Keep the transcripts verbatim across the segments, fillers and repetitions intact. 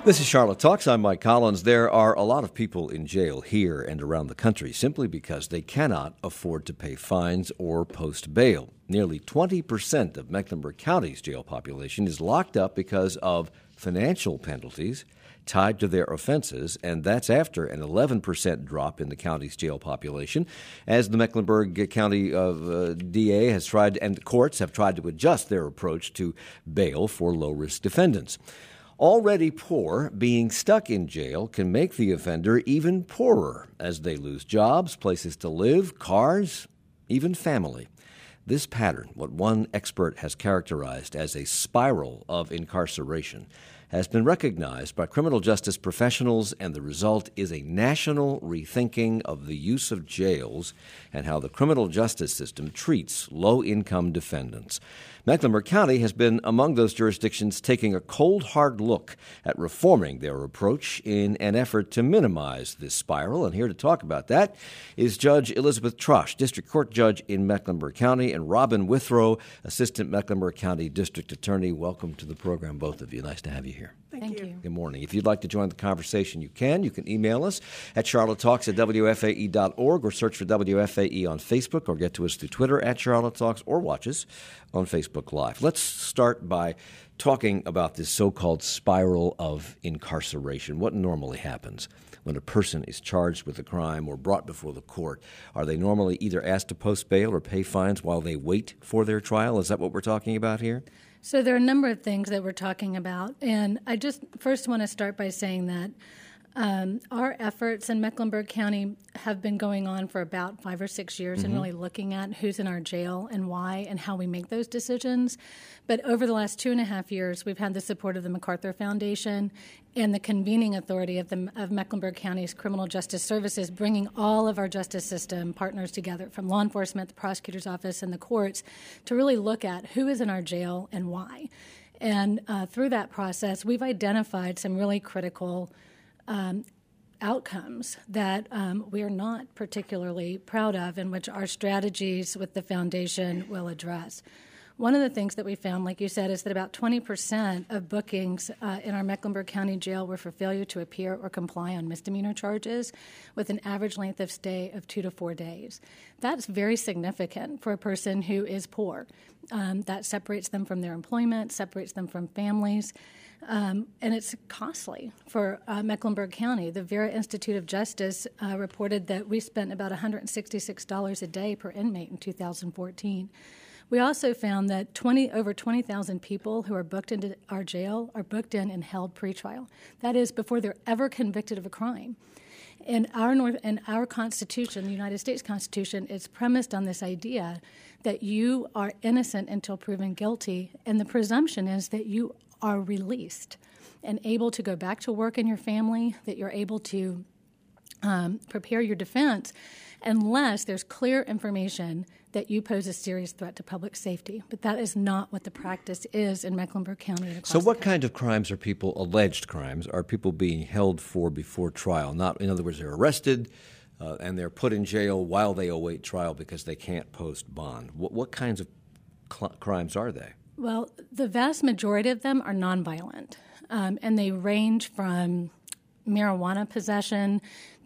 This is Charlotte Talks. I'm Mike Collins. There are a lot of people in jail here and around the country simply because they cannot afford to pay fines or post bail. Nearly twenty percent of Mecklenburg County's jail population is locked up because of financial penalties tied to their offenses, and that's after an eleven percent drop in the county's jail population, as the Mecklenburg County uh, D A has tried, and the courts have tried to adjust their approach to bail for low-risk defendants. Already poor, being stuck in jail can make the offender even poorer as they lose jobs, places to live, cars, even family. This pattern, what one expert has characterized as a spiral of incarceration, has been recognized by criminal justice professionals, and the result is a national rethinking of the use of jails and how the criminal justice system treats low-income defendants. Mecklenburg County has been among those jurisdictions taking a cold, hard look at reforming their approach in an effort to minimize this spiral. And here to talk about that is Judge Elizabeth Trosch, District Court Judge in Mecklenburg County, and Robin Withrow, Assistant Mecklenburg County District Attorney. Welcome to the program, both of you. Nice to have you here. Thank, Thank you. you. Good morning. If you'd like to join the conversation, you can. You can email us at charlottetalks at w f a e dot org or search for W F A E on Facebook, or get to us through Twitter at Charlotte Talks, or watch us on Facebook Live. Let's start by talking about this so-called spiral of incarceration. What normally happens when a person is charged with a crime or brought before the court? Are they normally either asked to post bail or pay fines while they wait for their trial? Is that what we're talking about here? So there are a number of things that we're talking about, and I just first want to start by saying that um, our efforts in Mecklenburg County have been going on for about five or six years, mm-hmm. and really looking at who's in our jail and why and how we make those decisions. But over the last two and a half years, we've had the support of the MacArthur Foundation and the convening authority of the of Mecklenburg County's Criminal Justice Services, bringing all of our justice system partners together, from law enforcement, the prosecutor's office, and the courts, to really look at who is in our jail and why. And uh, through that process, we've identified some really critical um, outcomes that um, we are not particularly proud of, and which our strategies with the foundation will address. One of the things that we found, like you said, is that about twenty percent of bookings uh, in our Mecklenburg County jail were for failure to appear or comply on misdemeanor charges, with an average length of stay of two to four days. That's very significant for a person who is poor. Um, that separates them from their employment, separates them from families, um, and it's costly for uh, Mecklenburg County. The Vera Institute of Justice uh, reported that we spent about one hundred sixty-six dollars a day per inmate in two thousand fourteen. We also found that twenty over twenty thousand people who are booked into our jail are booked in and held pretrial. That is, before they're ever convicted of a crime. And our North and our Constitution, the United States Constitution, is premised on this idea that you are innocent until proven guilty, and the presumption is that you are released and able to go back to work in your family, that you're able to um, prepare your defense, unless there's clear information that you pose a serious threat to public safety. But that is not what the practice is in Mecklenburg County. And so what kind of crimes are people, alleged crimes, are people being held for before trial? Not, in other words, they're arrested uh, and they're put in jail while they await trial because they can't post bond. What, what kinds of cl- crimes are they? Well, the vast majority of them are nonviolent, um, and they range from marijuana possession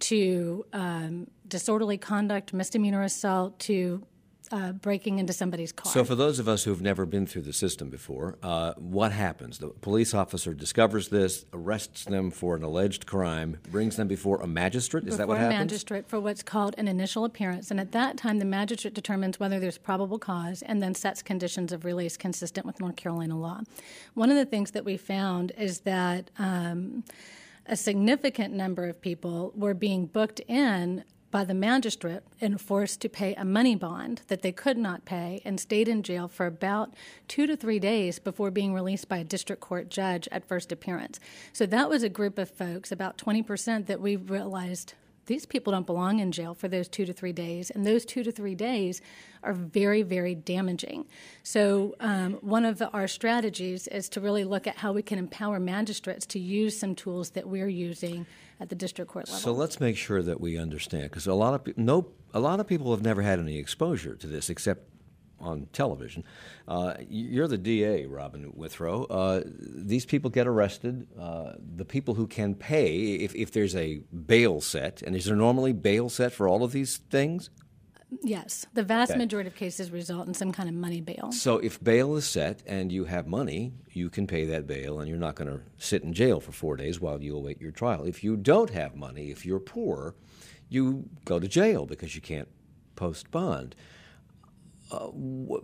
to um, disorderly conduct, misdemeanor assault, to uh, breaking into somebody's car. So for those of us who've never been through the system before, uh, what happens? The police officer discovers this, arrests them for an alleged crime, brings them before a magistrate? Is before that what happens? Before a magistrate for what's called an initial appearance. And at that time, the magistrate determines whether there's probable cause and then sets conditions of release consistent with North Carolina law. One of the things that we found is that um, a significant number of people were being booked in by the magistrate and forced to pay a money bond that they could not pay, and stayed in jail for about two to three days before being released by a district court judge at first appearance. So that was a group of folks, about twenty percent, that we realized these people don't belong in jail for those two to three days, and those two to three days are very, very damaging. So um, one of the, our strategies is to really look at how we can empower magistrates to use some tools that we're using at the district court level. So let's make sure that we understand, because a lot of pe- no, a lot of people have never had any exposure to this except on television. Uh, you're the D A, Robin Withrow. Uh, these people get arrested. Uh, the people who can pay, if, if there's a bail set, and is there normally bail set for all of these things? Yes. The vast Okay. majority of cases result in some kind of money bail. So if bail is set and you have money, you can pay that bail and you're not going to sit in jail for four days while you await your trial. If you don't have money, if you're poor, you go to jail because you can't post bond. Uh, wh-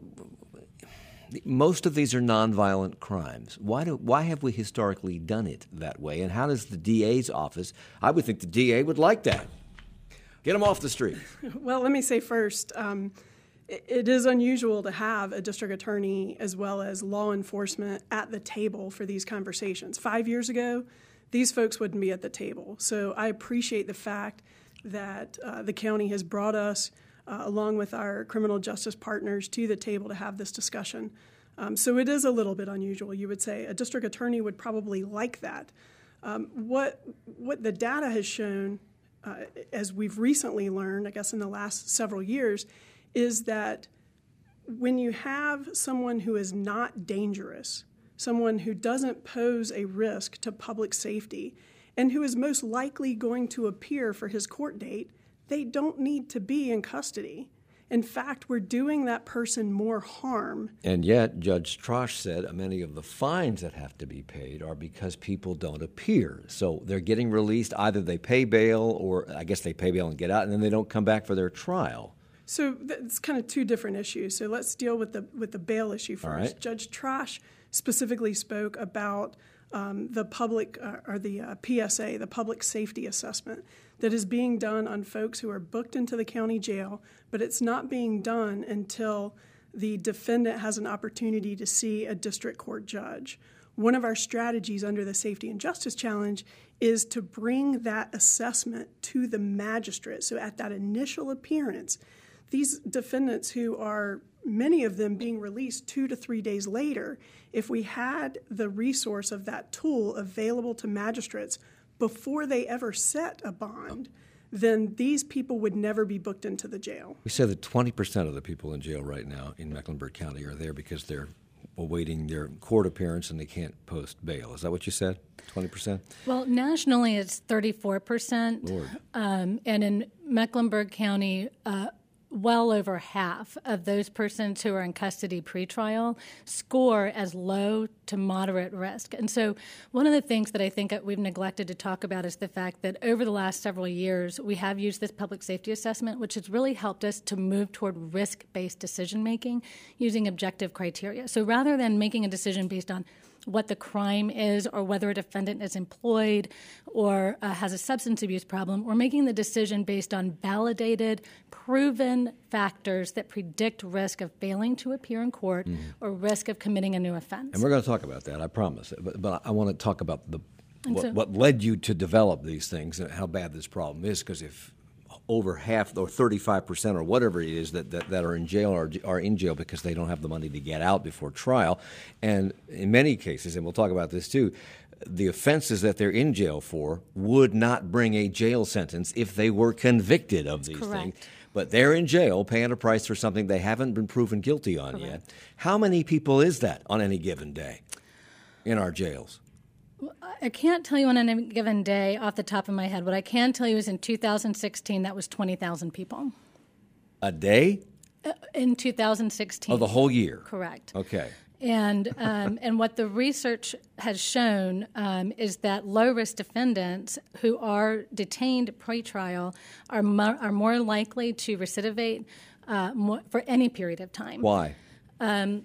most of these are nonviolent crimes. Why do why have we historically done it that way? And how does the D A's office, I would think the D A would like that. Get them off the street. Well, let me say first, um, it, it is unusual to have a district attorney as well as law enforcement at the table for these conversations. Five years ago, these folks wouldn't be at the table. So I appreciate the fact that uh, the county has brought us, uh, along with our criminal justice partners, to the table to have this discussion. Um, so it is a little bit unusual, you would say. A district attorney would probably like that. Um, what what the data has shown, Uh, as we've recently learned, I guess in the last several years, is that when you have someone who is not dangerous, someone who doesn't pose a risk to public safety, and who is most likely going to appear for his court date, they don't need to be in custody. In fact, we're doing that person more harm. And yet, Judge Trosh said many of the fines that have to be paid are because people don't appear. So they're getting released. Either they pay bail, or I guess they pay bail and get out, and then they don't come back for their trial. So it's kind of two different issues. So let's deal with the with the bail issue first. All right. Judge Trosh specifically spoke about um, the public uh, or the uh, P S A, the public safety assessment, that is being done on folks who are booked into the county jail, but it's not being done until the defendant has an opportunity to see a district court judge. One of our strategies under the Safety and Justice Challenge is to bring that assessment to the magistrate. So at that initial appearance, these defendants who are, many of them being released two to three days later, if we had the resource of that tool available to magistrates before they ever set a bond, then these people would never be booked into the jail. We said that twenty percent of the people in jail right now in Mecklenburg County are there because they're awaiting their court appearance and they can't post bail. Is that what you said, twenty percent? Well, nationally it's thirty-four percent. Lord. Um, and in Mecklenburg County, uh, well over half of those persons who are in custody pretrial score as low to moderate risk. And so one of the things that I think that we've neglected to talk about is the fact that over the last several years, we have used this public safety assessment, which has really helped us to move toward risk-based decision-making using objective criteria. So rather than making a decision based on what the crime is or whether a defendant is employed or uh, has a substance abuse problem, we're making the decision based on validated, proven factors that predict risk of failing to appear in court mm. or risk of committing a new offense. And we're going to talk about that, I promise. But, but I want to talk about the what, so, what led you to develop these things and how bad this problem is, because if over half or thirty-five percent or whatever it is that, that, that are in jail are, are in jail because they don't have the money to get out before trial. And in many cases, and we'll talk about this too, the offenses that they're in jail for would not bring a jail sentence if they were convicted of these Correct. things. But they're in jail paying a price for something they haven't been proven guilty on Correct. yet. How many people is that on any given day in our jails? I can't tell you on any given day off the top of my head. What I can tell you is in two thousand sixteen, that was twenty thousand people. A day? Uh, in two thousand sixteen. Oh, the whole year? Correct. Okay. And um, and what the research has shown um, is that low-risk defendants who are detained pretrial are, mo- are more likely to recidivate uh, more, for any period of time. Why? Um,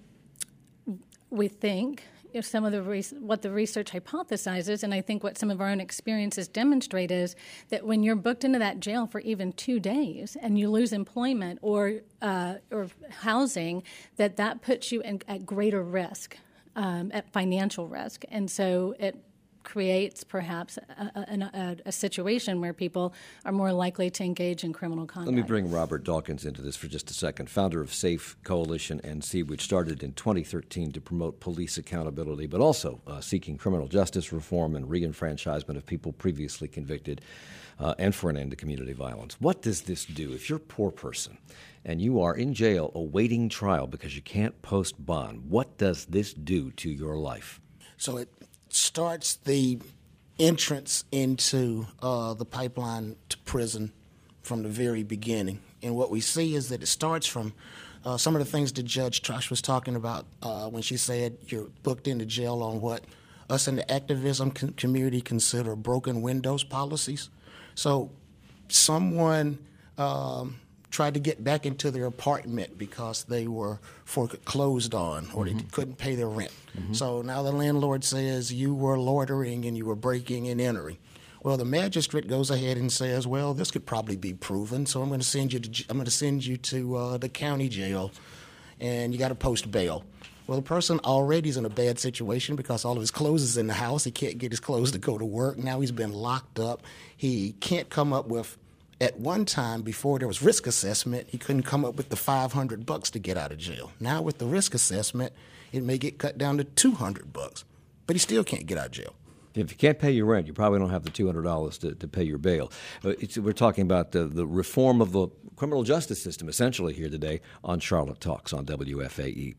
we think... If some of the re- what the research hypothesizes, and I think what some of our own experiences demonstrate, is that when you're booked into that jail for even two days and you lose employment or uh, or housing, that that puts you in, at greater risk, um, at financial risk, and so it creates perhaps a, a, a, a situation where people are more likely to engage in criminal conduct. Let me bring Robert Dawkins into this for just a second, founder of Safe Coalition N C, which started in twenty thirteen to promote police accountability, but also uh, seeking criminal justice reform and reenfranchisement of people previously convicted uh, and for an end to community violence. What does this do? If you're a poor person and you are in jail awaiting trial because you can't post bond, what does this do to your life? So it starts the entrance into uh, the pipeline to prison from the very beginning. And what we see is that it starts from uh, some of the things that Judge Trosh was talking about uh, when she said you're booked into jail on what us in the activism com- community consider broken windows policies. So someone um, tried to get back into their apartment because they were foreclosed on or mm-hmm. they couldn't pay their rent. Mm-hmm. So now the landlord says you were loitering and you were breaking and entering. Well, the magistrate goes ahead and says, well, this could probably be proven, so I'm going to send you to I'm going to send you to uh, the county jail, and you got to post bail. Well, the person already is in a bad situation because all of his clothes is in the house. He can't get his clothes to go to work. Now he's been locked up. He can't come up with. At one time, before there was risk assessment, he couldn't come up with the five hundred bucks to get out of jail. Now with the risk assessment, it may get cut down to two hundred bucks, but he still can't get out of jail. If you can't pay your rent, you probably don't have the two hundred dollars to, to pay your bail. Uh, it's, we're talking about the, the reform of the criminal justice system, essentially, here today on Charlotte Talks on W F A E.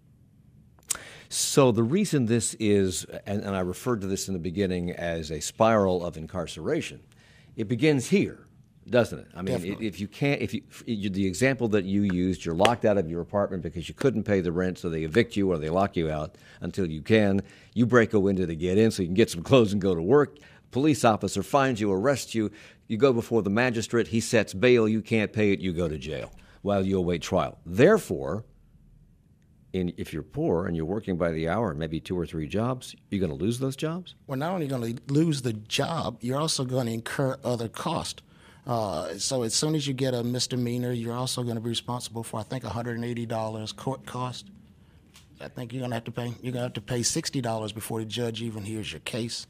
So the reason this is, and, and I referred to this in the beginning as a spiral of incarceration, it begins here. Doesn't it? I mean, Definitely. if you can't, if you, you, the example that you used, you're locked out of your apartment because you couldn't pay the rent, so they evict you or they lock you out until you can. You break a window to get in so you can get some clothes and go to work. Police officer finds you, arrests you. You go before the magistrate. He sets bail. You can't pay it. You go to jail while you await trial. Therefore, in, if you're poor and you're working by the hour and maybe two or three jobs, you're going to lose those jobs? Well, not only going to lose the job, you're also going to incur other costs. Uh, so as soon as you get a misdemeanor, you're also going to be responsible for, I think, one hundred eighty dollars court cost. I think you're going to have to pay. You're going to have to pay sixty dollars before the judge even hears your case.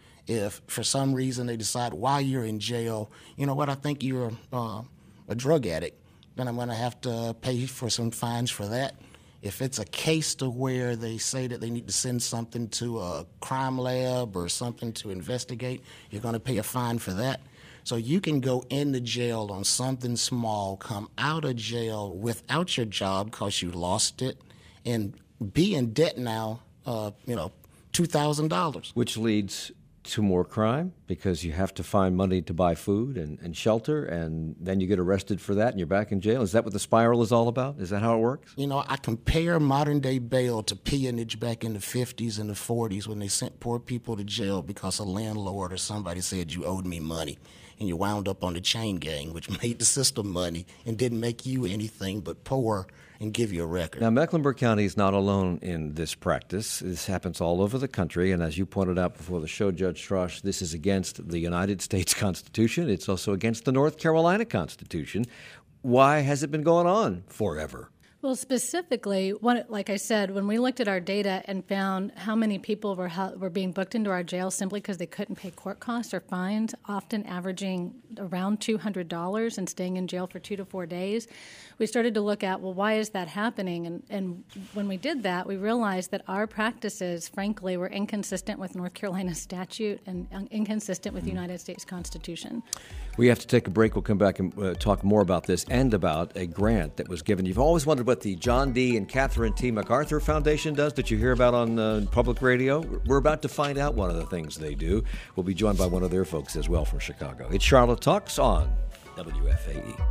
If for some reason they decide while you're in jail, you know what, I think you're uh, a drug addict, then I'm going to have to pay for some fines for that. If it's a case to where they say that they need to send something to a crime lab or something to investigate, you're going to pay a fine for that. So you can go into jail on something small, come out of jail without your job because you lost it, and be in debt now, uh, you know, two thousand dollars. Which leads to more crime because you have to find money to buy food and, and shelter, and then you get arrested for that and you're back in jail. Is that what the spiral is all about? Is that how it works? You know, I compare modern-day bail to peonage back in the fifties and the forties when they sent poor people to jail because a landlord or somebody said you owed me money. And you wound up on the chain gang, which made the system money and didn't make you anything but poor and give you a record. Now, Mecklenburg County is not alone in this practice. This happens all over the country, and as you pointed out before the show, Judge Trosh, this is against the United States Constitution. It's also against the North Carolina Constitution. Why has it been going on forever? Well, specifically, what, like I said, when we looked at our data and found how many people were were being booked into our jail simply because they couldn't pay court costs or fines, often averaging around two hundred dollars and staying in jail for two to four days, we started to look at, well, why is that happening? And, and when we did that, we realized that our practices, frankly, were inconsistent with North Carolina statute and inconsistent with the United States Constitution. We have to take a break. We'll come back and uh, talk more about this and about a grant that was given. You've always wondered what the John D. and Catherine T. MacArthur Foundation does that you hear about on uh, public radio. We're about to find out one of the things they do. We'll be joined by one of their folks as well from Chicago. It's Charlotte Talks on W F A E.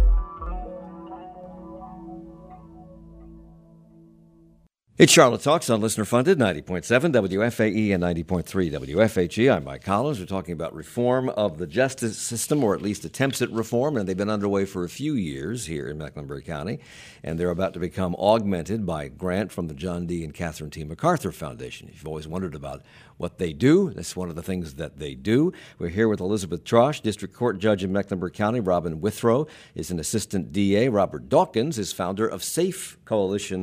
It's Charlotte Talks on listener-funded ninety point seven W F A E and ninety point three W F H E. I'm Mike Collins. We're talking about reform of the justice system, or at least attempts at reform, and they've been underway for a few years here in Mecklenburg County, and they're about to become augmented by a grant from the John D. and Catherine T. MacArthur Foundation. If you've always wondered about what they do, that's one of the things that they do. We're here with Elizabeth Trosh, District Court Judge in Mecklenburg County. Robin Withrow is an Assistant D A. Robert Dawkins is founder of Safe Coalition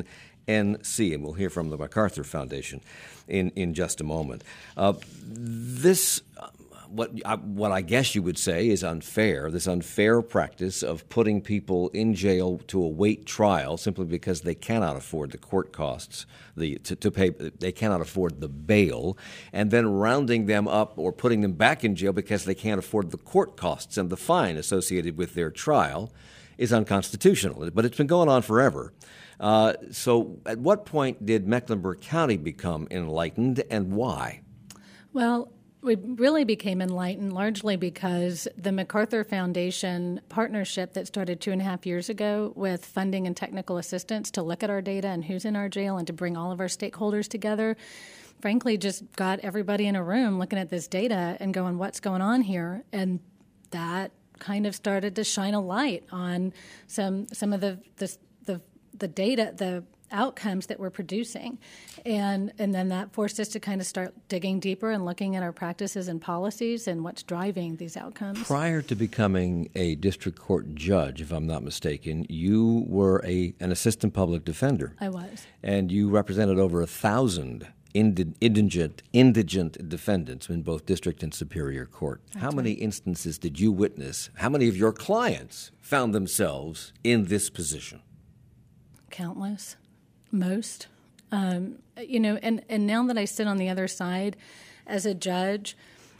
N C, and we'll hear from the MacArthur Foundation in, in just a moment. Uh, this, uh, what, I, what I guess you would say is unfair, this unfair practice of putting people in jail to await trial simply because they cannot afford the court costs, the to, to pay, they cannot afford the bail, and then rounding them up or putting them back in jail because they can't afford the court costs and the fine associated with their trial is unconstitutional. But it's been going on forever. Uh, so at what point did Mecklenburg County become enlightened, and why? Well, we really became enlightened largely because the MacArthur Foundation partnership that started two and a half years ago with funding and technical assistance to look at our data and who's in our jail and to bring all of our stakeholders together, frankly, just got everybody in a room looking at this data and going, what's going on here? And that kind of started to shine a light on some some of the the the, the data, the outcomes that we're producing. And and then that forced us to kind of start digging deeper and looking at our practices and policies and what's driving these outcomes. Prior to becoming a district court judge, if I'm not mistaken, you were a an assistant public defender. I was. And you represented over a thousand indigent indigent defendants in both district and superior court. That's How many right. instances did you witness? How many of your clients found themselves in this position? Countless. Most. Um, you know, and, and now that I sit on the other side as a judge,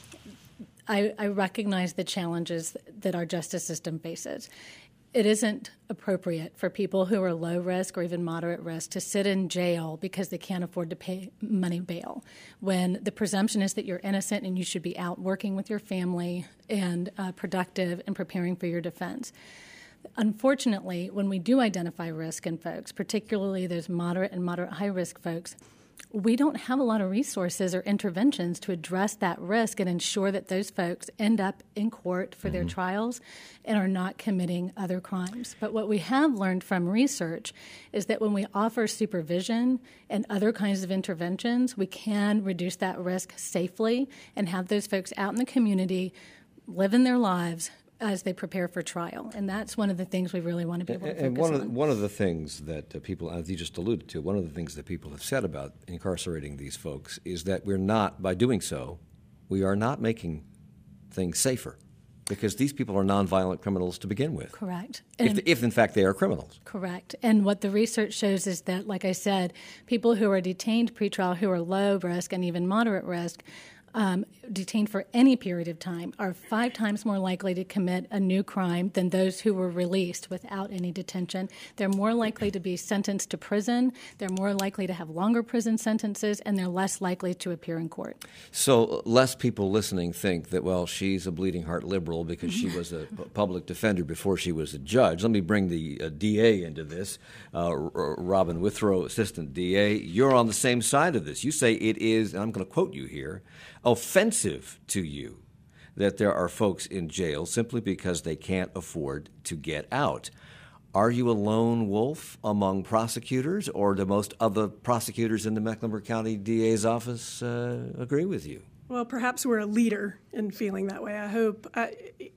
I, I recognize the challenges that our justice system faces. It isn't appropriate for people who are low risk or even moderate risk to sit in jail because they can't afford to pay money bail, when the presumption is that you're innocent and you should be out working with your family and uh, productive and preparing for your defense. Unfortunately, when we do identify risk in folks, particularly those moderate and moderate high risk folks, we don't have a lot of resources or interventions to address that risk and ensure that those folks end up in court for mm-hmm. their trials and are not committing other crimes. But what we have learned from research is that when we offer supervision and other kinds of interventions, we can reduce that risk safely and have those folks out in the community living their lives as they prepare for trial. And that's one of the things we really want to be able to focus and one on. of the, one of the things that uh, people, as you just alluded to, one of the things that people have said about incarcerating these folks is that we're not, by doing so, we are not making things safer, because these people are nonviolent criminals to begin with. Correct. If, And- if in fact they are criminals. Correct. And what the research shows is that, like I said, people who are detained pretrial who are low risk and even moderate risk, Um, detained for any period of time, are five times more likely to commit a new crime than those who were released without any detention. They're more likely to be sentenced to prison, they're more likely to have longer prison sentences, and they're less likely to appear in court. So less people listening think that, well, she's a bleeding heart liberal because she was a public defender before she was a judge. Let me bring the uh, D A into this. Uh, R- Robin Withrow, Assistant D A, you're on the same side of this. You say it is, and I'm going to quote you here, offensive to you that there are folks in jail simply because they can't afford to get out. Are you a lone wolf among prosecutors, or do most other prosecutors in the Mecklenburg County D A's office uh, agree with you? Well, perhaps we're a leader in feeling that way, I hope. I,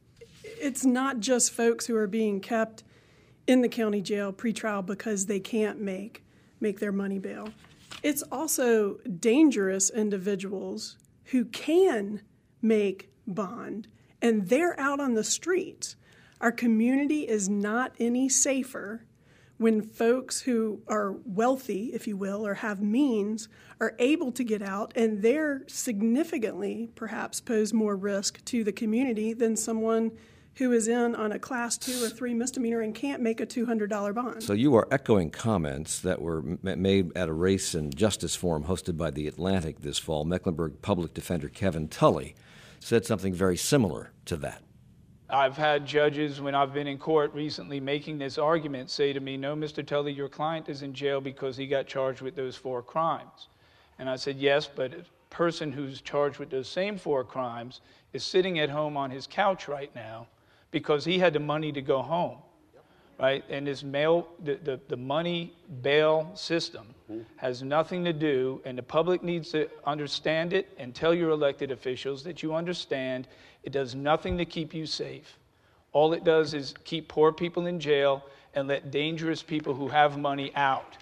it's not just folks who are being kept in the county jail pretrial because they can't make, make their money bail. It's also dangerous individuals who can make bond, and they're out on the streets. Our community is not any safer when folks who are wealthy, if you will, or have means, are able to get out, and they're significantly, perhaps, pose more risk to the community than someone who is in on a class two or three misdemeanor and can't make a two hundred dollars bond. So you are echoing comments that were m- made at a race and justice forum hosted by The Atlantic this fall. Mecklenburg Public Defender Kevin Tully said something very similar to that. I've had judges, when I've been in court recently making this argument, say to me, no, Mister Tully, your client is in jail because he got charged with those four crimes. And I said, yes, but a person who's charged with those same four crimes is sitting at home on his couch right now because he had the money to go home, right? And this mail, the, the, the money bail system has nothing to do, and the public needs to understand it and tell your elected officials that you understand it does nothing to keep you safe. All it does is keep poor people in jail and let dangerous people who have money out.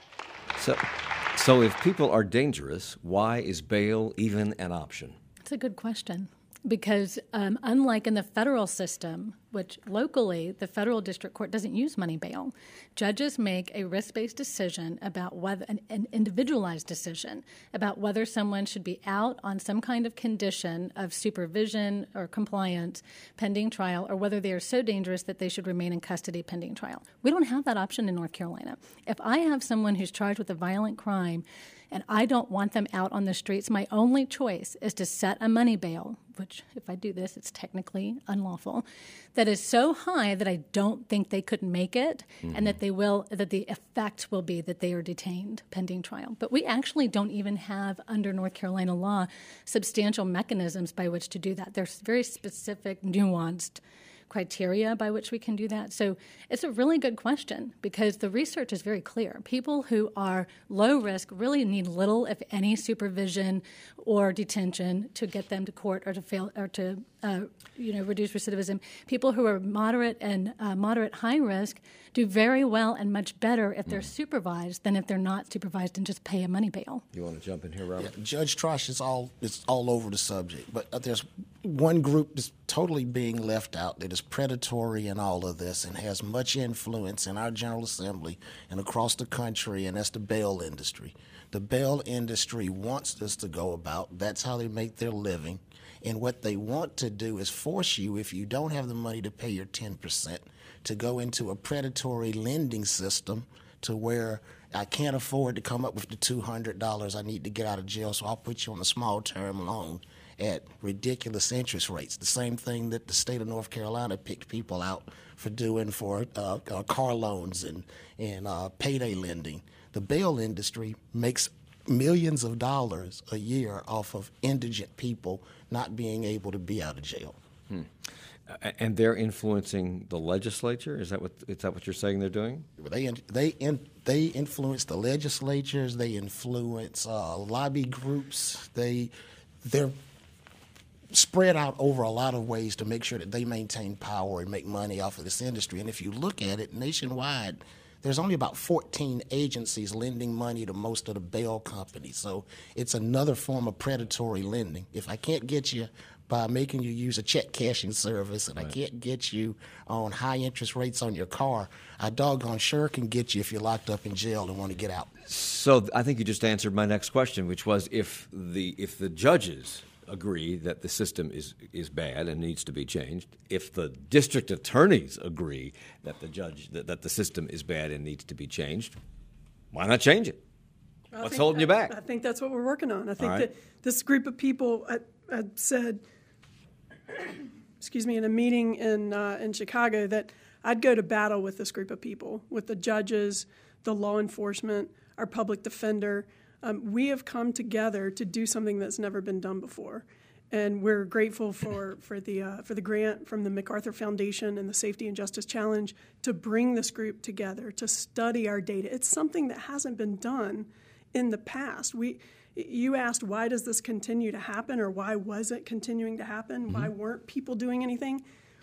So, so if people are dangerous, why is bail even an option? That's a good question. Because um, unlike in the federal system, which locally the federal district court doesn't use money bail, judges make a risk-based decision about whether an, an individualized decision about whether someone should be out on some kind of condition of supervision or compliance pending trial, or whether they are so dangerous that they should remain in custody pending trial. We don't have that option in North Carolina. If I have someone who's charged with a violent crime and I don't want them out on the streets, my only choice is to set a money bail, which if I do this, it's technically unlawful, that is so high that I don't think they could make it, mm-hmm. and that they will, that the effect will be that they are detained pending trial. But we actually don't even have, under North Carolina law, substantial mechanisms by which to do that. There's very specific, nuanced criteria by which we can do that. So it's a really good question because the research is very clear. People who are low risk really need little, if any, supervision or detention to get them to court or to fail or to uh, you know reduce recidivism. People who are moderate and uh, moderate high risk do very well and much better if they're mm. supervised than if they're not supervised and just pay a money bail. You want to jump in here, Robert? Yeah, Judge Trosh is all is all over the subject, but uh, there's one group that's totally being left out that is predatory in all of this and has much influence in our General Assembly and across the country, and that's the bail industry. The bail industry wants this to go about. That's how they make their living. And what they want to do is force you, if you don't have the money to pay your ten percent, to go into a predatory lending system to where I can't afford to come up with the two hundred dollars I need to get out of jail, so I'll put you on a small-term loan at ridiculous interest rates. The same thing that the state of North Carolina picked people out for doing for uh, uh, car loans and, and uh, payday lending. The bail industry makes millions of dollars a year off of indigent people not being able to be out of jail. Hmm. And they're influencing the legislature? Is that what is that what you're saying they're doing? They they in, they influence the legislatures. They influence uh, lobby groups. They they're spread out over a lot of ways to make sure that they maintain power and make money off of this industry. And if you look at it nationwide, there's only about fourteen agencies lending money to most of the bail companies. So it's another form of predatory lending. If I can't get you by making you use a check cashing service, and right. I can't get you on high interest rates on your car, I doggone sure can get you if you're locked up in jail and want to get out. So I think you just answered my next question, which was if the if the judges agree that the system is is bad and needs to be changed, if the district attorneys agree that the judge that, that the system is bad and needs to be changed, why not change it? I What's think, holding you back? I think that's what we're working on. I think right. that this group of people, I, I said, excuse me, in a meeting in uh, in Chicago, that I'd go to battle with this group of people, with the judges, the law enforcement, our public defender. Um, we have come together to do something that's never been done before, and we're grateful for for the uh, for the grant from the MacArthur Foundation and the Safety and Justice Challenge to bring this group together to study our data. It's something that hasn't been done in the past. We, you asked, why does this continue to happen, or why was it continuing to happen? Mm-hmm. Why weren't people doing anything?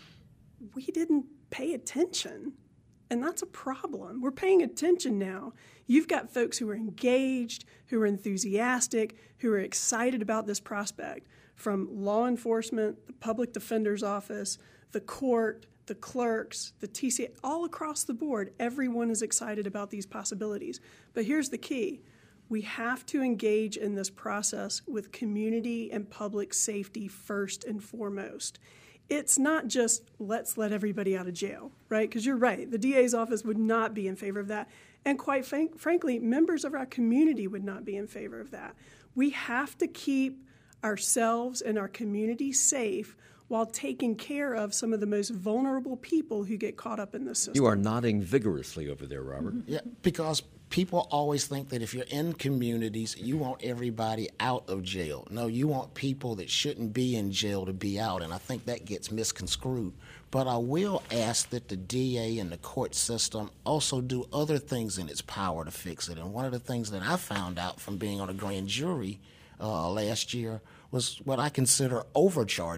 We didn't pay attention, and that's a problem. We're paying attention now. You've got folks who are engaged, who are enthusiastic, who are excited about this prospect, from law enforcement, the public defender's office, the court, the clerks, the T C A, all across the board. Everyone is excited about these possibilities. But here's the key. We have to engage in this process with community and public safety first and foremost. It's not just let's let everybody out of jail, right? Because you're right, the D A's office would not be in favor of that. And quite frank, frankly, members of our community would not be in favor of that. We have to keep ourselves and our community safe while taking care of some of the most vulnerable people who get caught up in this system. You are nodding vigorously over there, Robert. Yeah, because people always think that if you're in communities, you want everybody out of jail. No, you want people that shouldn't be in jail to be out, and I think that gets misconstrued. But I will ask that the D A and the court system also do other things in its power to fix it. And one of the things that I found out from being on a grand jury uh, last year was what I consider overcharging.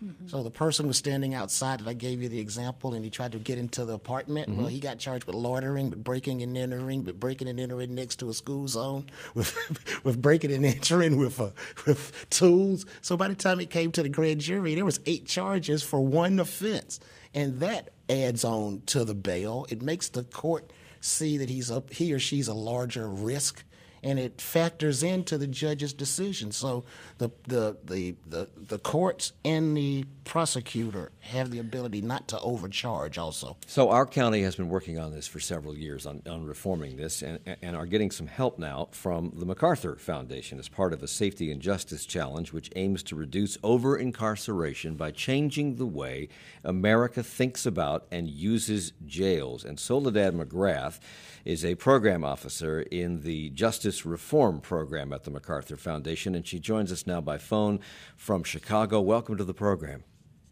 Mm-hmm. So the person was standing outside that I gave you the example, and he tried to get into the apartment. Mm-hmm. Well, he got charged with loitering, with breaking and entering, with breaking and entering next to a school zone, with with breaking and entering with uh, with tools. So by the time it came to the grand jury, there was eight charges for one offense, and that adds on to the bail. It makes the court see that he's a, he or she's a larger risk, and it factors into the judge's decision. So the the the the, the courts and the prosecutor have the ability not to overcharge also. So our county has been working on this for several years, on, on reforming this, and, and are getting some help now from the MacArthur Foundation as part of a Safety and Justice Challenge, which aims to reduce over-incarceration by changing the way America thinks about and uses jails. And Soledad McGrath is a program officer in the Justice Reform Program at the MacArthur Foundation, and she joins us now by phone from Chicago. Welcome to the program.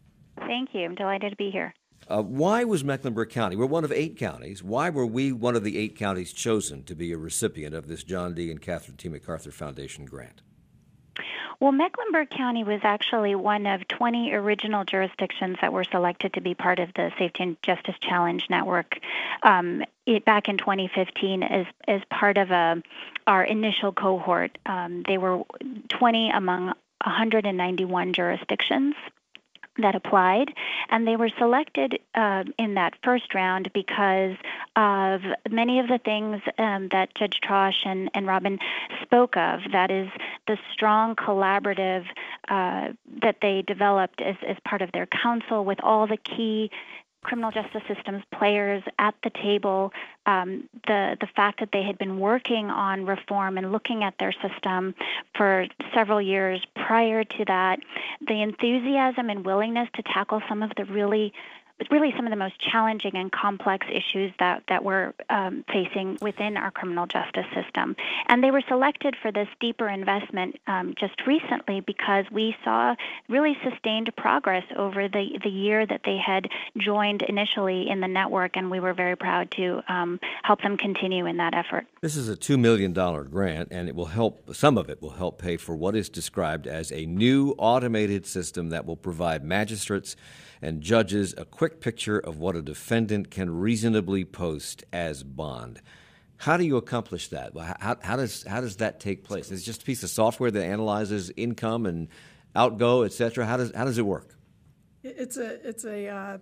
Thank you. I'm delighted to be here. Uh, why was Mecklenburg County, we're one of eight counties, why were we one of the eight counties chosen to be a recipient of this John D. and Catherine T. MacArthur Foundation grant? Well, Mecklenburg County was actually one of twenty original jurisdictions that were selected to be part of the Safety and Justice Challenge Network um, it, back in twenty fifteen as as part of a, our initial cohort. Um, they were twenty among one hundred ninety-one jurisdictions that applied, and they were selected uh, in that first round because of many of the things um, that Judge Trosh and, and Robin spoke of, that is the strong collaborative uh, that they developed as, as part of their council with all the key criminal justice systems players at the table, um, the the fact that they had been working on reform and looking at their system for several years prior to that, the enthusiasm and willingness to tackle some of the really really some of the most challenging and complex issues that, that we're um, facing within our criminal justice system. And they were selected for this deeper investment um, just recently because we saw really sustained progress over the, the year that they had joined initially in the network, and we were very proud to um, help them continue in that effort. This is a two million dollars grant, and it will help, some of it will help pay for what is described as a new automated system that will provide magistrates and judges a quick picture of what a defendant can reasonably post as bond. How do you accomplish that? How, how does how does that take place? It's just a piece of software that analyzes income and outgo, et cetera. How does how does it work? It's a it's a uh,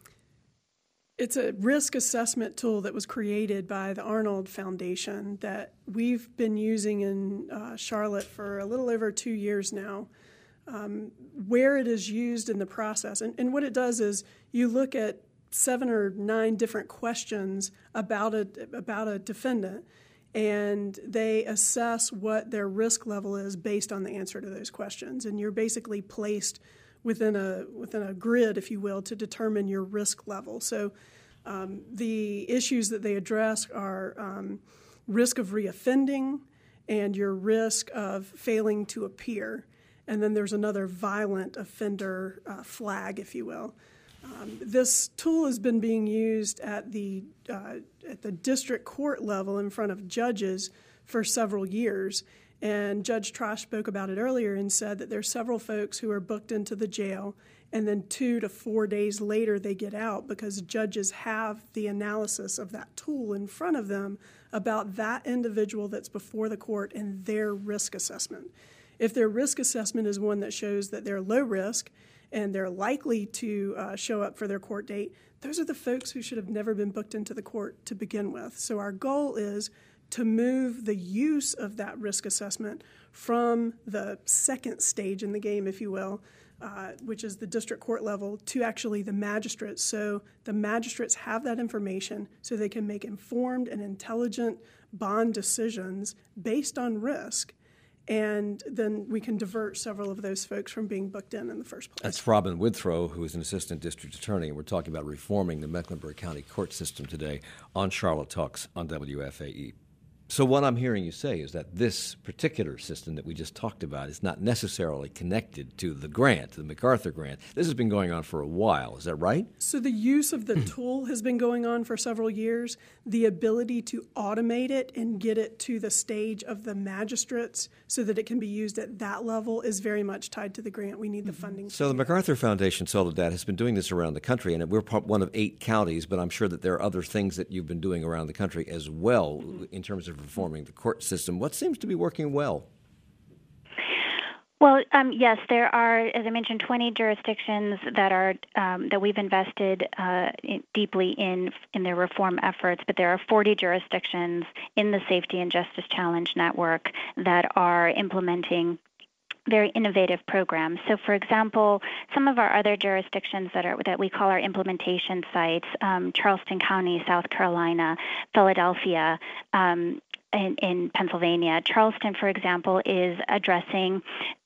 it's a risk assessment tool that was created by the Arnold Foundation that we've been using in uh, Charlotte for a little over two years now. Um, where it is used in the process. And, and what it does is you look at seven or nine different questions about a, about a defendant, and they assess what their risk level is based on the answer to those questions. And you're basically placed within a within a grid, if you will, to determine your risk level. So um, the issues that they address are um, risk of reoffending and your risk of failing to appear. And then there's another violent offender uh, flag, if you will. Um, this tool has been being used at the uh, at the district court level in front of judges for several years. And Judge Trosh spoke about it earlier and said that there's several folks who are booked into the jail, and then two to four days later they get out because judges have the analysis of that tool in front of them about that individual that's before the court and their risk assessment. If their risk assessment is one that shows that they're low risk and they're likely to uh, show up for their court date, those are the folks who should have never been booked into the court to begin with. So our goal is to move the use of that risk assessment from the second stage in the game, if you will, uh, which is the district court level, to actually the magistrates. So the magistrates have that information so they can make informed and intelligent bond decisions based on risk. And then we can divert several of those folks from being booked in in the first place. That's Robin Withrow, who is an assistant district attorney, and we're talking about reforming the Mecklenburg County court system today on Charlotte Talks on W F A E. So what I'm hearing you say is that this particular system that we just talked about is not necessarily connected to the grant, the MacArthur grant. This has been going on for a while. Is that right? So the use of the tool has been going on for several years. The ability to automate it and get it to the stage of the magistrates so that it can be used at that level is very much tied to the grant. We need the funding. So the MacArthur Foundation, Soledad, has been doing this around the country, and we're part, one of eight counties, but I'm sure that there are other things that you've been doing around the country as well in terms of reforming the court system. What seems to be working well? Well, um, yes, there are, as I mentioned, twenty jurisdictions that are um, that we've invested uh, in, deeply in in their reform efforts. But there are forty jurisdictions in the Safety and Justice Challenge Network that are implementing very innovative programs. So, for example, some of our other jurisdictions that are that we call our implementation sites, um, Charleston County, South Carolina, Philadelphia, um, in, in Pennsylvania. Charleston, for example, is addressing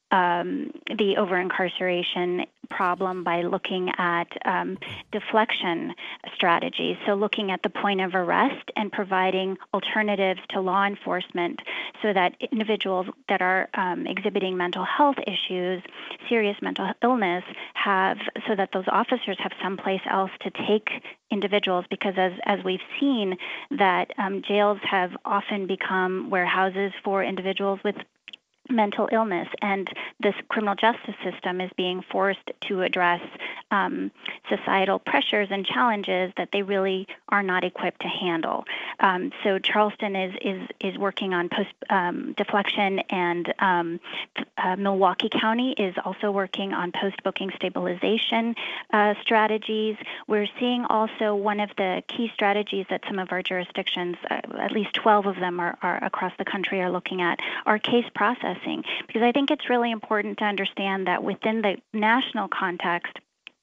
Um, the over-incarceration problem by looking at um, deflection strategies, so looking at the point of arrest and providing alternatives to law enforcement so that individuals that are um, exhibiting mental health issues, serious mental illness, have so that those officers have someplace else to take individuals, because as, as we've seen that um, jails have often become warehouses for individuals with mental illness, and this criminal justice system is being forced to address um, societal pressures and challenges that they really are not equipped to handle. Um, so Charleston is is is working on post um, deflection, and um, uh, Milwaukee County is also working on post-booking stabilization uh, strategies. We're seeing also one of the key strategies that some of our jurisdictions, uh, at least twelve of them are, are across the country, are looking at, are case processing. Because I think it's really important to understand that within the national context,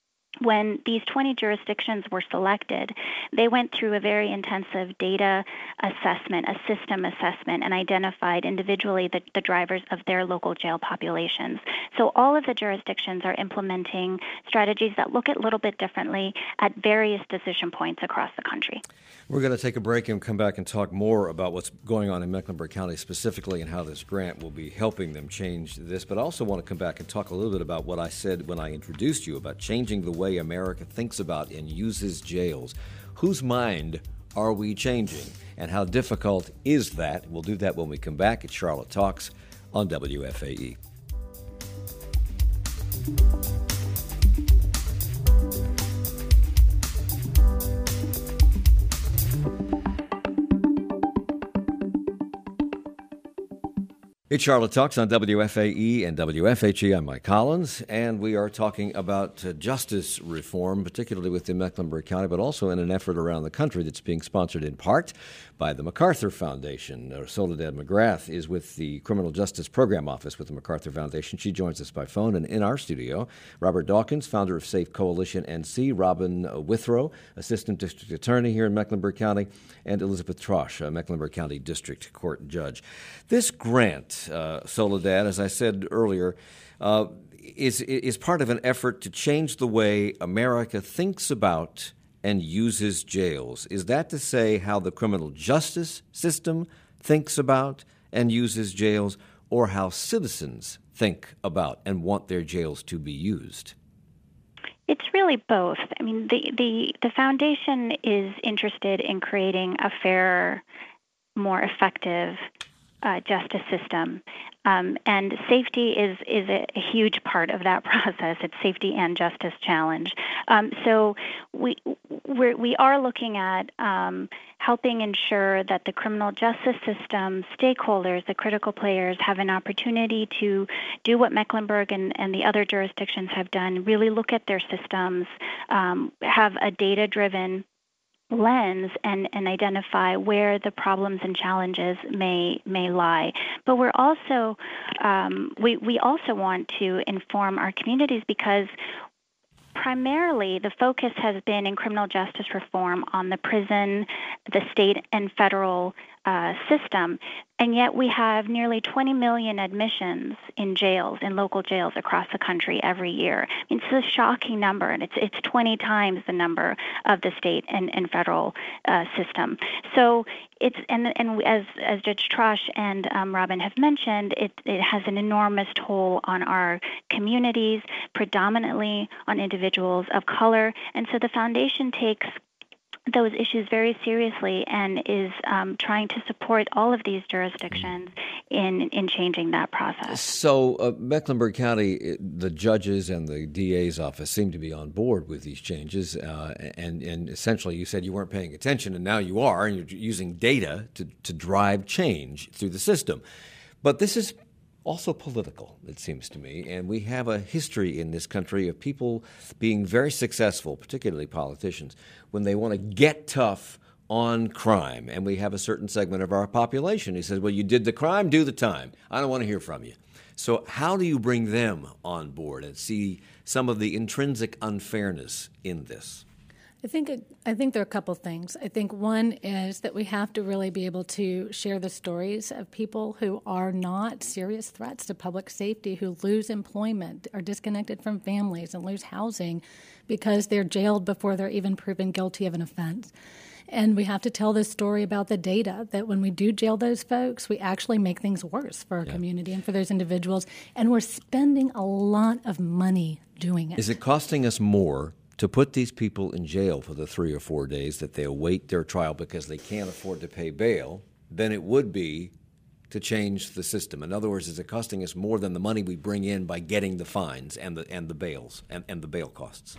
when these twenty jurisdictions were selected, they went through a very intensive data assessment, a system assessment, and identified individually the, the drivers of their local jail populations. So all of the jurisdictions are implementing strategies that look at a little bit differently at various decision points across the country. We're going to take a break and come back and talk more about what's going on in Mecklenburg County specifically and how this grant will be helping them change this. But I also want to come back and talk a little bit about what I said when I introduced you about changing the way America thinks about and uses jails. Whose mind are we changing, and how difficult is that? We'll do that when we come back at Charlotte Talks on W F A E. It's Charlotte Talks on W F A E and W F H E. I'm Mike Collins, and we are talking about uh, justice reform, particularly within Mecklenburg County, but also in an effort around the country that's being sponsored in part by the MacArthur Foundation. Uh, Soledad McGrath is with the Criminal Justice Program Office with the MacArthur Foundation. She joins us by phone, and in our studio, Robert Dawkins, founder of Safe Coalition N C, Robin Withrow, Assistant District Attorney here in Mecklenburg County, and Elizabeth Trosh, a Mecklenburg County District Court Judge. This grant, Uh, Soledad, as I said earlier, uh, is is part of an effort to change the way America thinks about and uses jails. Is that to say how the criminal justice system thinks about and uses jails, or how citizens think about and want their jails to be used? It's really both. I mean, the, the, the foundation is interested in creating a fairer, more effective Uh, justice system, um, and safety is is a, a huge part of that process. It's safety and justice challenge. Um, so we we're, we are looking at um, helping ensure that the criminal justice system stakeholders, the critical players, have an opportunity to do what Mecklenburg and, and the other jurisdictions have done. Really look at their systems, um, have a data-driven lens, and, and identify where the problems and challenges may may lie. But we're also um, we we also want to inform our communities, because primarily the focus has been in criminal justice reform on the prison, the state and federal uh, system, and yet we have nearly twenty million admissions in jails, in local jails across the country every year. I mean, it's a shocking number, and it's it's twenty times the number of the state and, and federal uh, system. So it's and and as as Judge Trosh and um, Robin have mentioned, it it has an enormous toll on our communities, predominantly on individuals of color, and so the foundation takes those issues very seriously and is um, trying to support all of these jurisdictions in in changing that process. So uh, Mecklenburg County, the judges and the D A's office seem to be on board with these changes, uh, and, and essentially you said you weren't paying attention, and now you are, and you're using data to, to drive change through the system. But this is also political, it seems to me, and we have a history in this country of people being very successful, particularly politicians, when they want to get tough on crime. And we have a certain segment of our population who says, well, you did the crime, do the time. I don't want to hear from you. So how do you bring them on board and see some of the intrinsic unfairness in this? I think it, I think there are a couple things. I think one is that we have to really be able to share the stories of people who are not serious threats to public safety, who lose employment, are disconnected from families, and lose housing because they're jailed before they're even proven guilty of an offense. And we have to tell this story about the data, that when we do jail those folks, we actually make things worse for our yeah. community and for those individuals. And we're spending a lot of money doing it. Is it costing us more to put these people in jail for the three or four days that they await their trial because they can't afford to pay bail than it would be to change the system? In other words, is it costing us more than the money we bring in by getting the fines and the and the bails and, and the bail costs?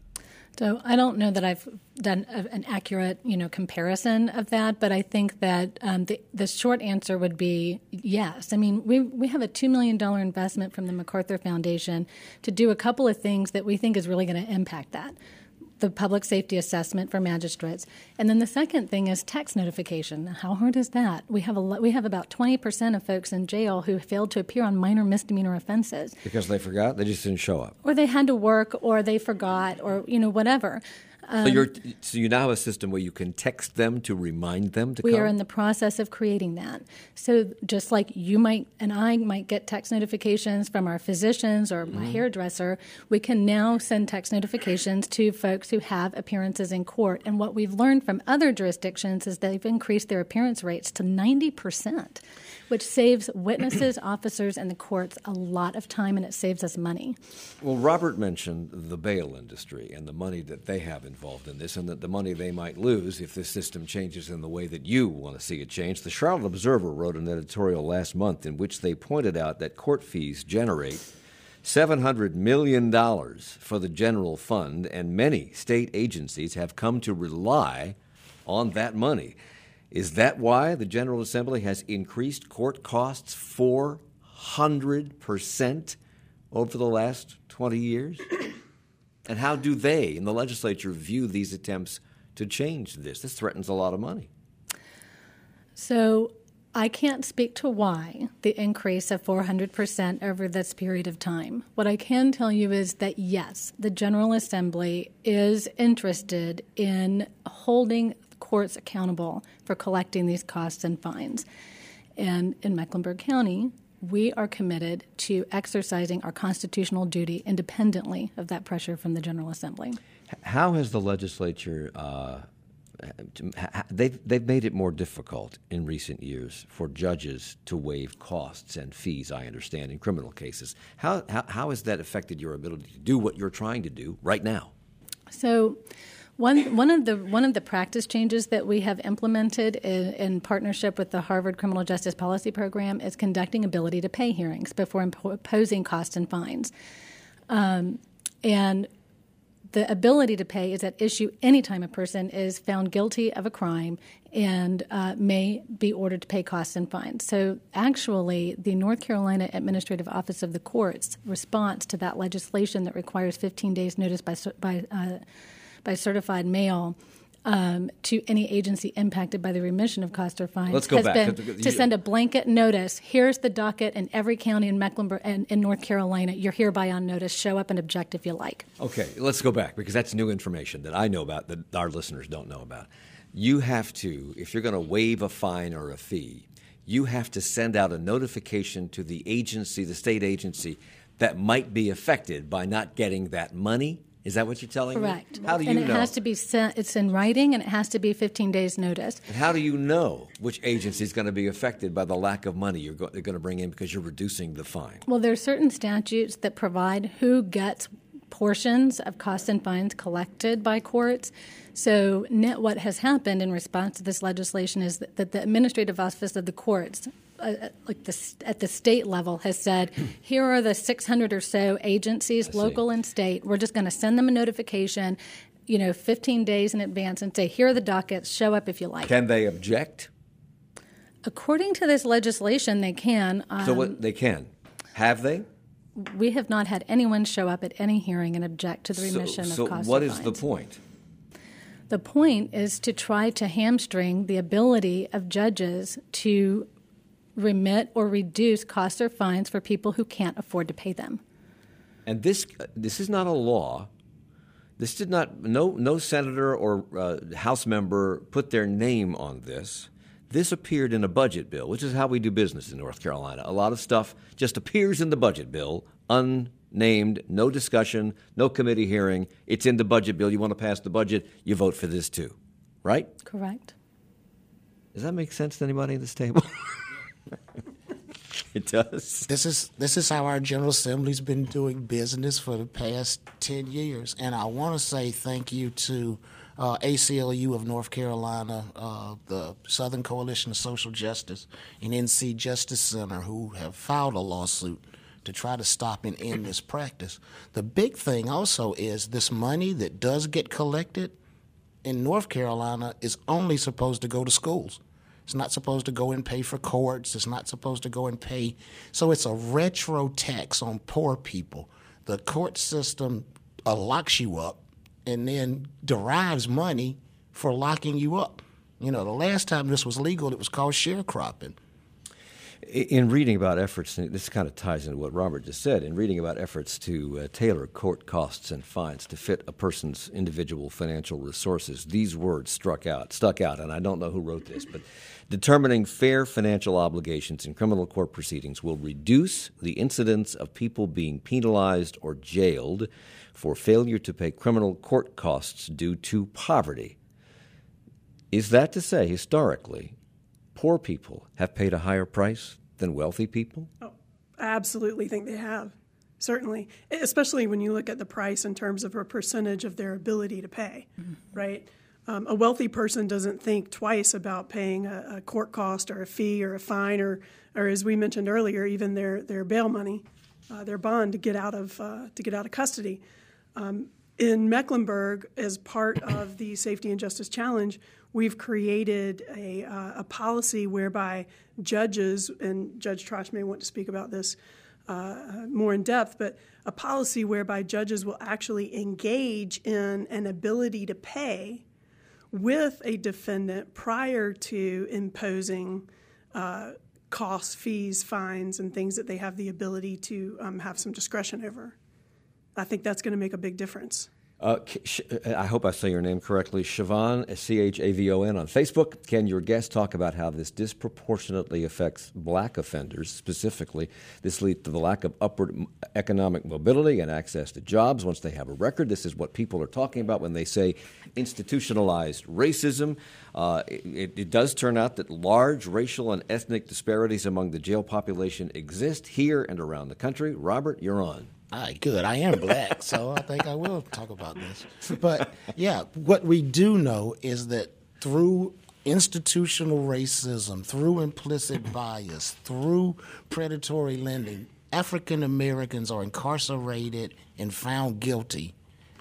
So I don't know that I've done a, an accurate, you know, comparison of that, but I think that um, the, the short answer would be yes. I mean, we we have a two million dollars investment from the MacArthur Foundation to do a couple of things that we think is really going to impact that. The public safety assessment for magistrates, and then the second thing is text notification. How hard is that? We have a we have about twenty percent of folks in jail who failed to appear on minor misdemeanor offenses because they forgot, they just didn't show up, or they had to work, or they forgot, or you know whatever. Um, so, you're, so you now have a system where you can text them to remind them to we come? We are in the process of creating that. So just like you might and I might get text notifications from our physicians or my mm-hmm. hairdresser, we can now send text notifications to folks who have appearances in court. And what we've learned from other jurisdictions is they've increased their appearance rates to ninety percent, which saves witnesses, officers, and the courts a lot of time, and it saves us money. Well, Robert mentioned the bail industry and the money that they have involved in this, and that the money they might lose if this system changes in the way that you want to see it change. The Charlotte Observer wrote an editorial last month in which they pointed out that court fees generate seven hundred million dollars for the general fund, and many state agencies have come to rely on that money. Is that why the General Assembly has increased court costs four hundred percent over the last twenty years? And how do they in the legislature view these attempts to change this? This threatens a lot of money. So I can't speak to why the increase of four hundred percent over this period of time. What I can tell you is that, yes, the General Assembly is interested in holding courts accountable for collecting these costs and fines. And in Mecklenburg County, we are committed to exercising our constitutional duty independently of that pressure from the General Assembly. How has the legislature, uh, they've, they've made it more difficult in recent years for judges to waive costs and fees, I understand, in criminal cases. How, how, how has that affected your ability to do what you're trying to do right now? So One one of the one of the practice changes that we have implemented in, in partnership with the Harvard Criminal Justice Policy Program is conducting ability to pay hearings before imposing costs and fines. Um, and the ability to pay is at issue anytime a person is found guilty of a crime and uh, may be ordered to pay costs and fines. So actually, the North Carolina Administrative Office of the Courts response to that legislation that requires fifteen days notice by by uh, by certified mail um, to any agency impacted by the remission of cost or fines Let's go has back. been to send a blanket notice. Here's the docket in every county in Mecklenburg and in North Carolina. You're hereby on notice. Show up and object if you like. Okay, let's go back because that's new information that I know about that our listeners don't know about. you have to, if you're going to waive a fine or a fee, you have to send out a notification to the agency, the state agency, that might be affected by not getting that money. Is that what you're telling Correct. me? Correct. How do you and know? And it has to be sent, it's in writing, and it has to be fifteen days notice. And how do you know which agency is going to be affected by the lack of money you're, go- they're going to bring in because you're reducing the fine? Well, there are certain statutes that provide who gets portions of costs and fines collected by courts. So net, what has happened in response to this legislation is that, that the administrative office of the courts, uh, like the, at the state level, has said, here are the six hundred or so agencies, local and state. We're just going to send them a notification, you know, fifteen days in advance and say, here are the dockets, show up if you like. Can they object? According to this legislation, they can. Um, So what, they can. Have they? We have not had anyone show up at any hearing and object to the remission so, of costs So what or is fines. the point? The point is to try to hamstring the ability of judges to remit or reduce costs or fines for people who can't afford to pay them. And this this is not a law. This did not, no, no senator or uh, House member put their name on this. This appeared in a budget bill, which is how we do business in North Carolina. A lot of stuff just appears in the budget bill, unnamed, no discussion, no committee hearing. It's in the budget bill. You want to pass the budget, you vote for this too, right? Correct. Does that make sense to anybody at this table? It does. This is this is how our General Assembly's been doing business for the past ten years. And I want to say thank you to uh, A C L U of North Carolina, uh, the Southern Coalition of Social Justice, and N C Justice Center, who have filed a lawsuit to try to stop and end this practice. The big thing also is this money that does get collected in North Carolina is only supposed to go to schools. It's not supposed to go and pay for courts. It's not supposed to go and pay. So it's a retro tax on poor people. The court system uh, locks you up and then derives money for locking you up. You know, the last time this was legal, it was called sharecropping. In reading about efforts, and this kind of ties into what Robert just said, in reading about efforts to uh, tailor court costs and fines to fit a person's individual financial resources, these words struck out, stuck out, and I don't know who wrote this, but determining fair financial obligations in criminal court proceedings will reduce the incidence of people being penalized or jailed for failure to pay criminal court costs due to poverty. Is that to say, historically, poor people have paid a higher price than wealthy people? Oh, I absolutely think they have, certainly, especially when you look at the price in terms of a percentage of their ability to pay, mm-hmm. right? Um, a wealthy person doesn't think twice about paying a, a court cost or a fee or a fine or, or as we mentioned earlier, even their, their bail money, uh, their bond to get out of uh, to get out of custody. Um, in Mecklenburg, as part of the Safety and Justice Challenge, we've created a, uh, a policy whereby judges, and Judge Trosh may want to speak about this uh, more in depth, but a policy whereby judges will actually engage in an ability to pay with a defendant prior to imposing uh, costs, fees, fines, and things that they have the ability to um, have some discretion over. I think that's going to make a big difference. Uh, I hope I say your name correctly. Chavon, C H A V O N, on Facebook. Can your guest talk about how this disproportionately affects black offenders specifically? This leads to the lack of upward economic mobility and access to jobs once they have a record. This is what people are talking about when they say institutionalized racism. Uh, it, it does turn out that large racial and ethnic disparities among the jail population exist here and around the country. Robert, you're on. All right, good. I am black, so I think I will talk about this. But, yeah, what we do know is that through institutional racism, through implicit bias, through predatory lending, African Americans are incarcerated and found guilty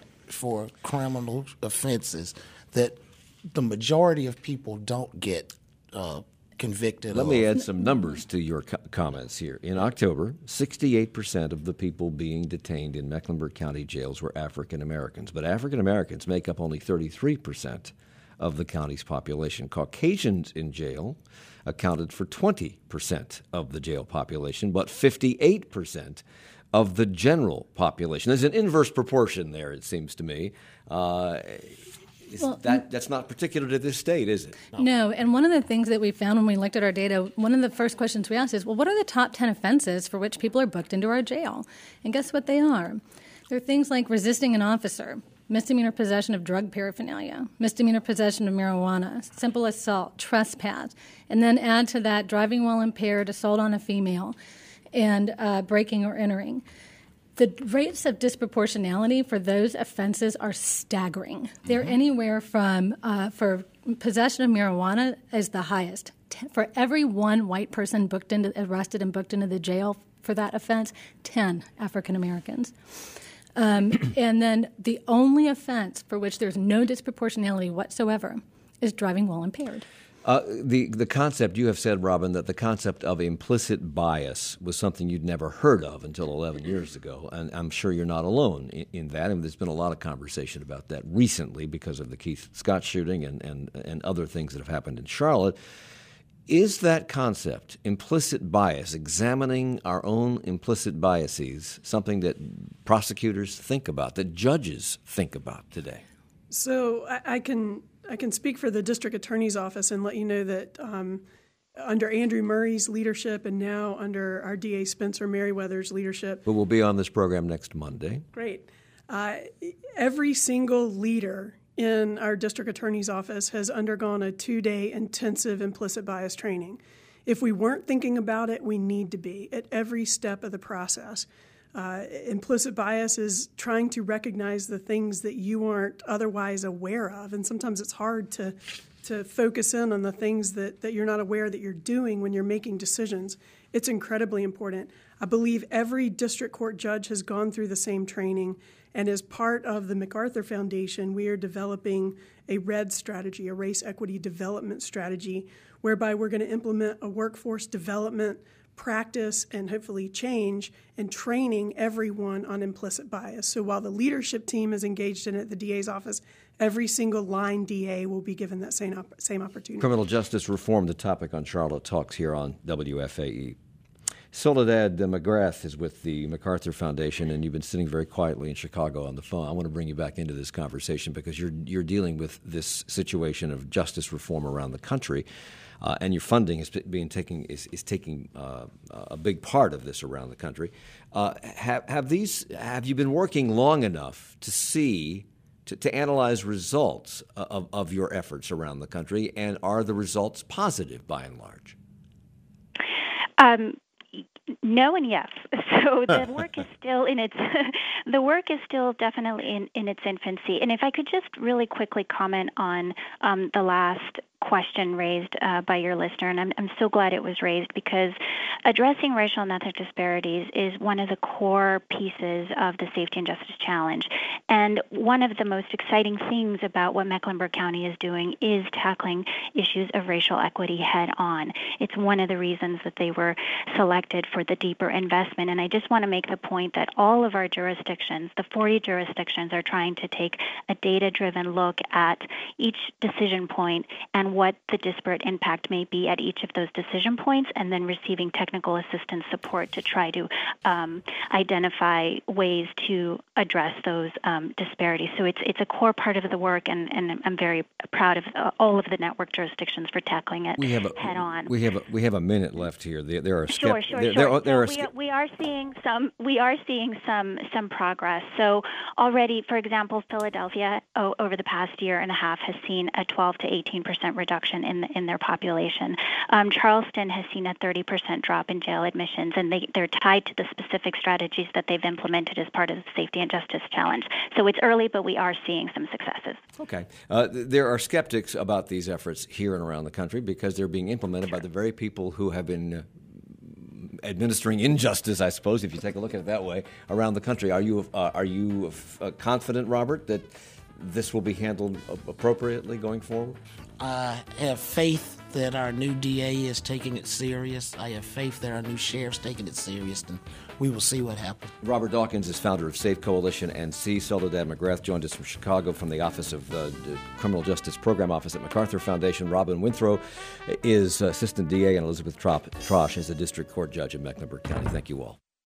for criminal offenses that the majority of people don't get uh, convicted Let of. me add some numbers to your co- comments here. In October, sixty-eight percent of the people being detained in Mecklenburg County jails were African Americans, but African Americans make up only thirty-three percent of the county's population. Caucasians in jail accounted for twenty percent of the jail population, but fifty-eight percent of the general population. There's an inverse proportion there, it seems to me. Uh, Is Well, that that's not particular to this state, is it? No. no, and one of the things that we found when we looked at our data, one of the first questions we asked is, well, what are the top ten offenses for which people are booked into our jail? And guess what they are? They're things like resisting an officer, misdemeanor possession of drug paraphernalia, misdemeanor possession of marijuana, simple assault, trespass, and then add to that driving while impaired, assault on a female, and uh, breaking or entering. The rates of disproportionality for those offenses are staggering. They're mm-hmm. anywhere from, uh, for possession of marijuana is the highest. Ten, for every one white person booked into, arrested and booked into the jail for that offense, ten African Americans. Um, and then the only offense for which there's no disproportionality whatsoever is driving while impaired. Uh, the the concept, you have said, Robin, that the concept of implicit bias was something you'd never heard of until eleven years ago, and I'm sure you're not alone in, in that. And there's been a lot of conversation about that recently because of the Keith Scott shooting and, and, and other things that have happened in Charlotte. Is that concept, implicit bias, examining our own implicit biases, something that prosecutors think about, that judges think about today? So I, I can... I can speak for the district attorney's office and let you know that um, under Andrew Murray's leadership and now under our D A Spencer Merriweather's leadership. Who will be on this program next Monday. Great. Uh, every single leader in our district attorney's office has undergone a two-day intensive implicit bias training. If we weren't thinking about it, we need to be at every step of the process. Uh, implicit bias is trying to recognize the things that you aren't otherwise aware of, and sometimes it's hard to to focus in on the things that, that you're not aware that you're doing when you're making decisions. It's incredibly important. I believe every district court judge has gone through the same training, and as part of the MacArthur Foundation, we are developing a RED strategy, a race equity development strategy, whereby we're going to implement a workforce development practice and hopefully change and training everyone on implicit bias. So while the leadership team is engaged in it at the D A's office, every single line D A will be given that same op- same opportunity. Criminal justice reform, the topic on Charlotte Talks here on W F A E. Soledad McGrath is with the MacArthur Foundation, and you've been sitting very quietly in Chicago on the phone. I want to bring you back into this conversation because you're you're dealing with this situation of justice reform around the country. Uh, and your funding is being taking is, is taking uh, a big part of this around the country. Uh, have have these have you been working long enough to see to, to analyze results of, of your efforts around the country, and are the results positive by and large? Um, no and yes. So the work is still in its the work is still definitely in, in its infancy. And if I could just really quickly comment on um, the last question raised uh, by your listener, and I'm, I'm so glad it was raised because addressing racial and ethnic disparities is one of the core pieces of the Safety and Justice Challenge. And one of the most exciting things about what Mecklenburg County is doing is tackling issues of racial equity head on. It's one of the reasons that they were selected for the deeper investment. And I just want to make the point that all of our jurisdictions, the forty jurisdictions, are trying to take a data-driven look at each decision point and what the disparate impact may be at each of those decision points, and then receiving technical assistance support to try to um, identify ways to address those um, disparities. So it's it's a core part of the work, and, and I'm very proud of uh, all of the network jurisdictions for tackling it we have a, head on. We have a, we have a minute left here. There, there are sure, skept- sure, there, sure. There are, there are so ske- we, we are seeing some we are seeing some some progress. So already, for example, Philadelphia oh, over the past year and a half has seen a twelve to eighteen percent reduction in the, in their population. Um, Charleston has seen a thirty percent drop in jail admissions, and they, they're tied to the specific strategies that they've implemented as part of the Safety and Justice Challenge. So it's early, but we are seeing some successes. Okay. Uh, th- there are skeptics about these efforts here and around the country because they're being implemented sure. by the very people who have been uh, administering injustice, I suppose, if you take a look at it that way, around the country. Are you uh, are you uh, confident, Robert, that this will be handled appropriately going forward? I have faith that our new D A is taking it serious. I have faith that our new sheriff's taking it serious, and we will see what happens. Robert Dawkins is founder of Safe Coalition and C. Soledad McGrath joined us from Chicago from the Office of the Criminal Justice Program Office at MacArthur Foundation. Robin Winthrow is Assistant D A, and Elizabeth Trosh is a District Court Judge in Mecklenburg County. Thank you all.